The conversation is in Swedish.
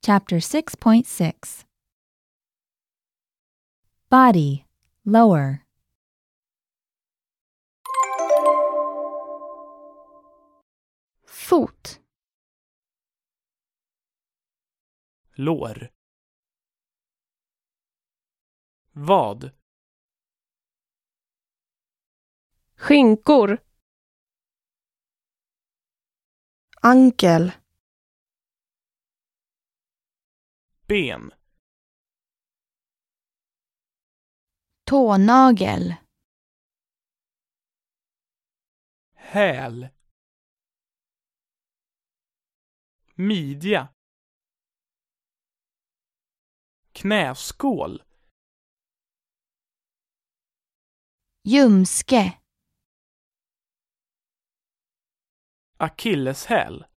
Chapter 6.6 Body, lower. Fot. Lår. Vad? Skinkor. Ankel. Ben. Tånagel. Häl. Midja. Knäskål. Ljumske. Akilleshäl.